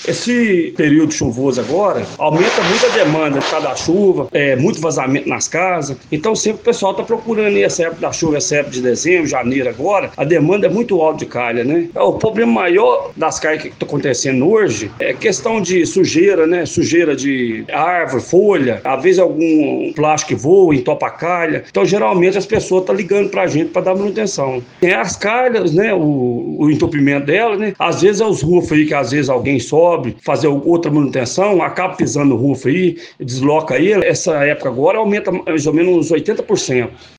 Esse período chuvoso agora aumenta muito a demanda por causa da chuva, muito vazamento nas casas. Então sempre o pessoal está procurando aí essa época da chuva, essa época de dezembro, janeiro agora, a demanda é muito alta de calha, né? O problema maior das calhas que está acontecendo hoje é questão de sujeira, né? Sujeira de árvore, folha, às vezes algum plástico que voa, entopa a calha. Então geralmente as pessoas estão ligando para a gente para dar manutenção. Tem as calhas, né? O entupimento delas, né? Às vezes é os rufos aí que às vezes alguém sobe, fazer outra manutenção, acaba pisando no rufo aí, desloca aí. Essa época agora aumenta mais ou menos uns 80%.